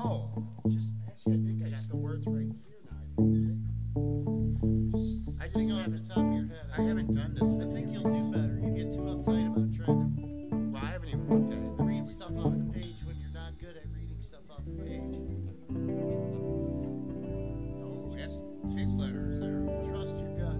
Oh, just actually, I think I got the words right here now. I just Sing off the haven't. top of your head. I haven't done this. I think you'll do better. You get too uptight about trying Well, I haven't even looked at it. to read stuff off the page when you're not good at reading stuff off the page. Oh, that's big letters there. Trust your gut.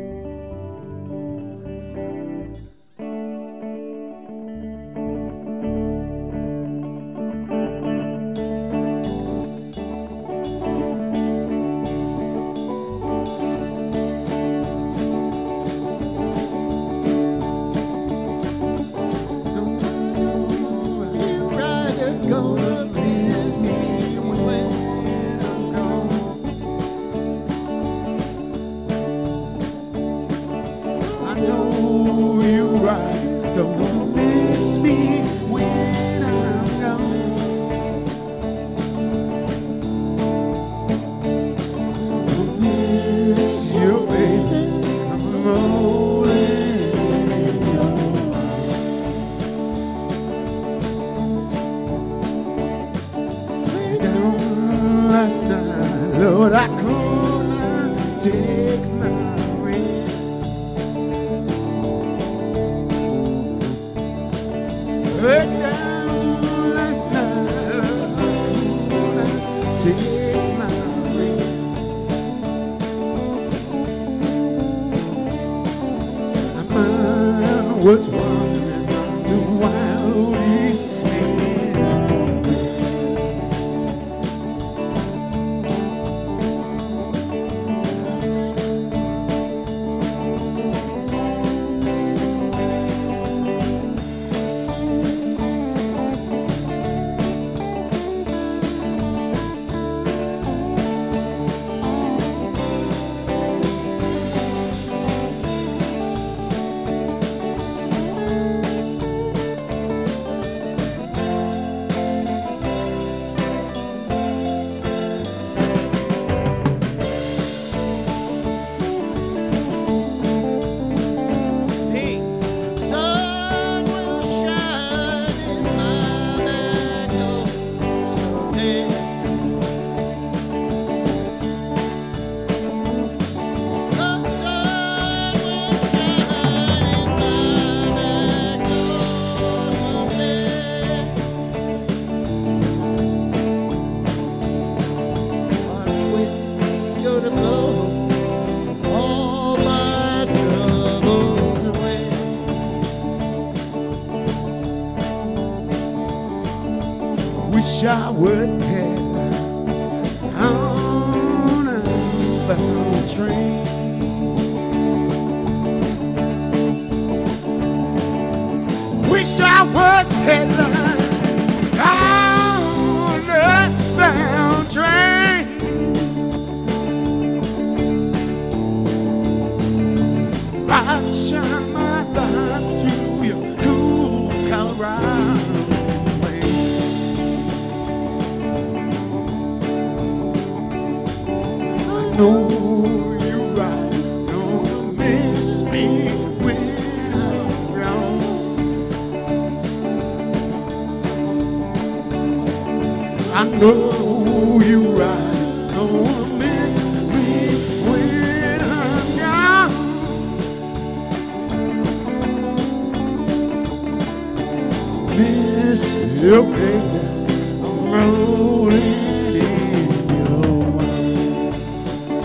You rider gonna miss me when I'm gone. I know you right, don't miss me when I'm gone. Miss you, baby, I'm rolling in your arms. Lay down last night, Lord, I could not take my breath. Lay down last night, Lord, I could not take my breath. My mind was wandering on the wild east sand. Hey, sun will shine in my back door someday. The sun will shine in my back door someday. March wind's gonna blow all my troubles away. Wish I was headlight on a bound train. Wish I was headlight on a bound train. I shine my light through your cool Colorado rain. I know you're right, don't miss me when I'm gone. I know you're right, don't miss me when I'm gone. Miss you, baby, I'm rolling in your arms.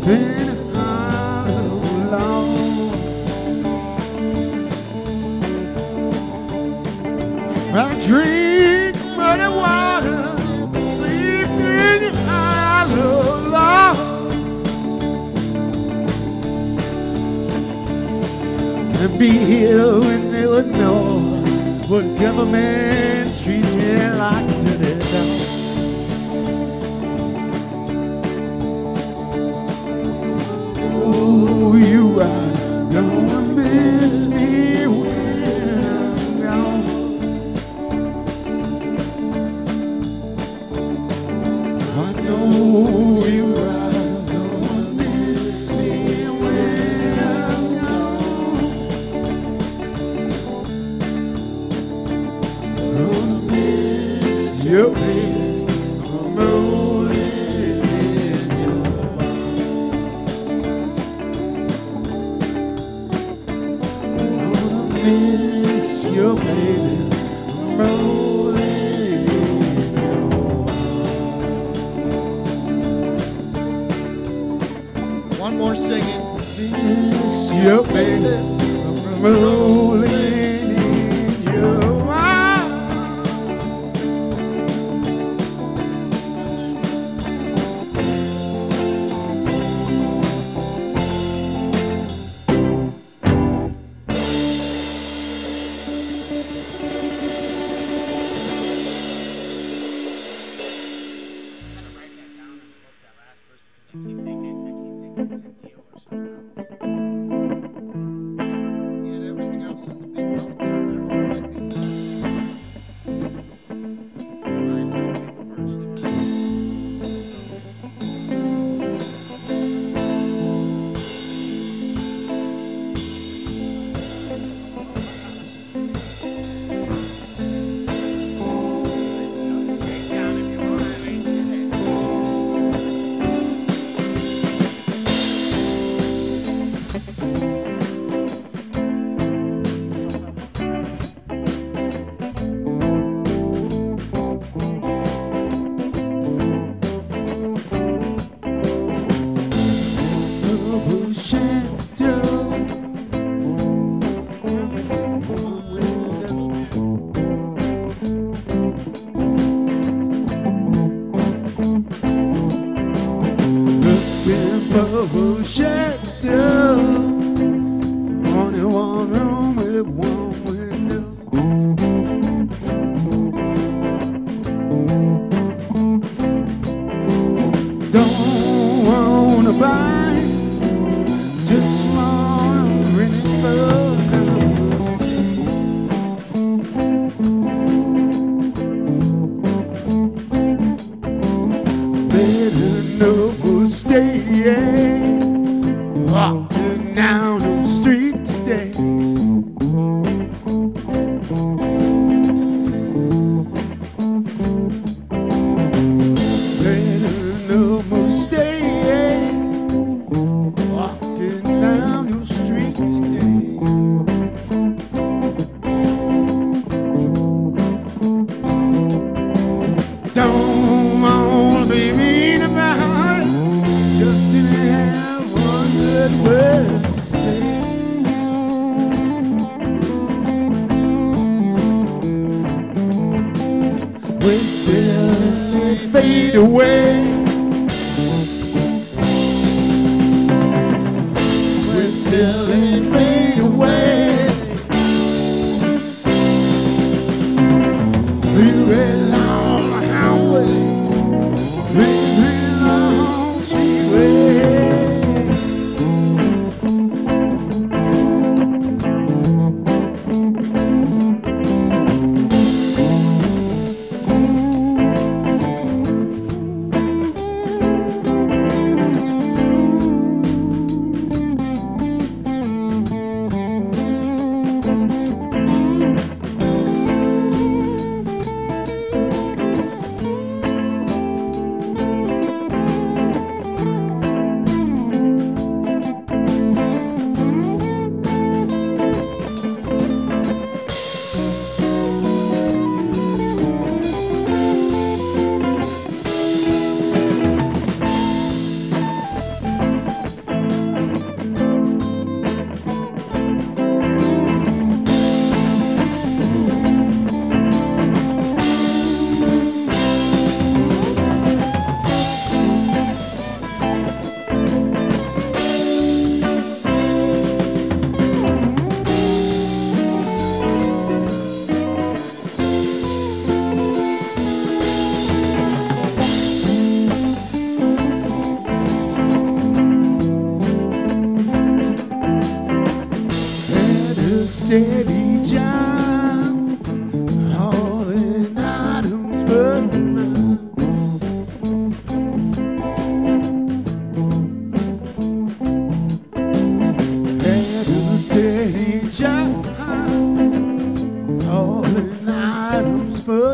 been all alone. I drink muddy water, sleep in your hollow log, and be here when they would know what government treats me like to the dog. Oh, you are gonna miss me when I'm gone. I know you are gonna miss me when I'm gone. Gonna miss you, baby. I'm rolling in your arms. Miss you, baby. I'm rolling in your arms. One more singing. Miss you, baby. I'm rolling in your arms. Gotta write that down and look that last verse because I keep thinking it's in deal or something else. Yeah, and everything else in the big book there, that was good piece. Alright, so let's take the verse too. Take down if you want, I mean, Double shadow. Looking for a shadow. Only one room with one window. Don't wanna buy, just wanna rent it for now. Better know stay walking down the street today. Better know stay walking down the street today. Don't wanna be mean about it, just didn't have one good word to say. When still they fade away. When still they fade away. We're along the highway. We're along the freeway. Had a steady job, hauling items for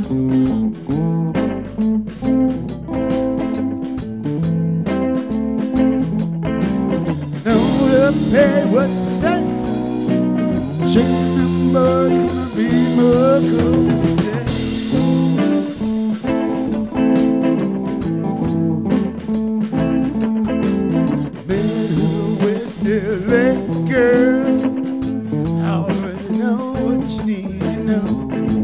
know the pay was that. Shaking numbers gonna be more close. Still that girl, I already know what you need to know.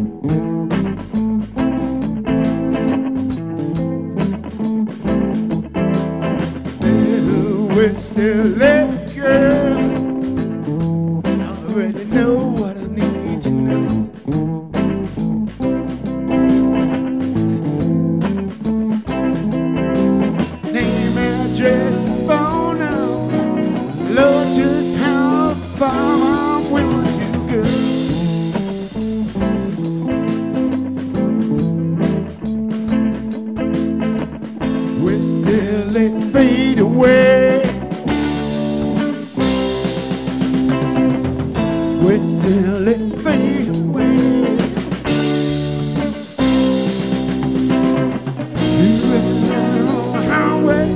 Little still that girl, I already know what I need to know. Name, address, phone number, Lord, just how far I'm willing to go. We're still let fade away. We're still let fade away. Living down the highway.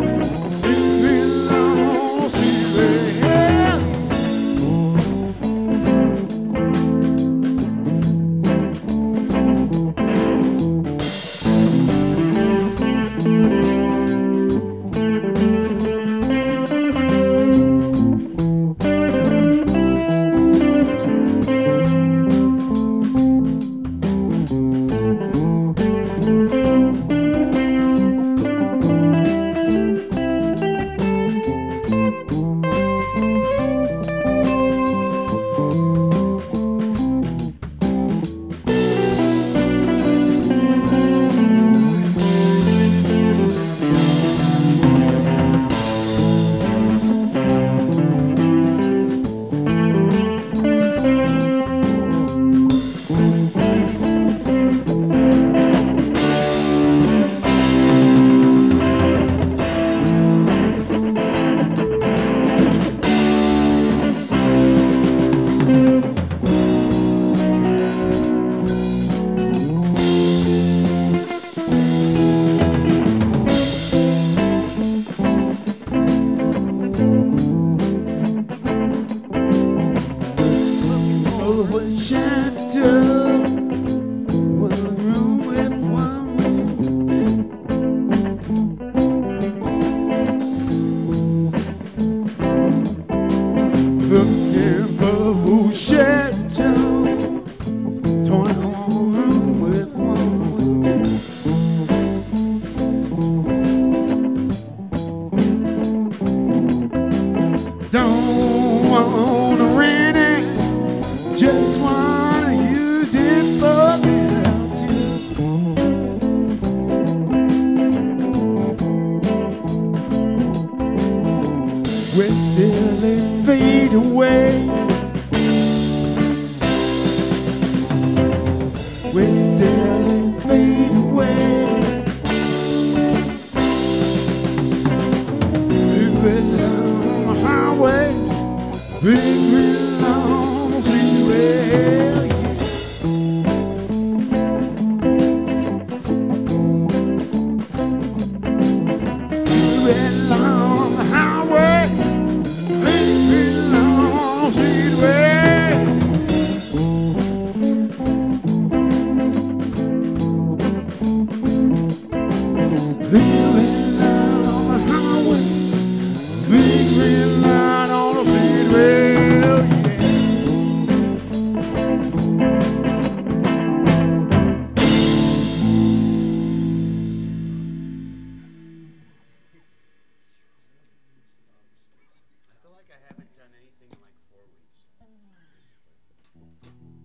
Shelter, one room with one window. Looking for who shelter, 21 room with one window. Don't wanna rent it, just wanna use it for gratitude. We're still in fade away.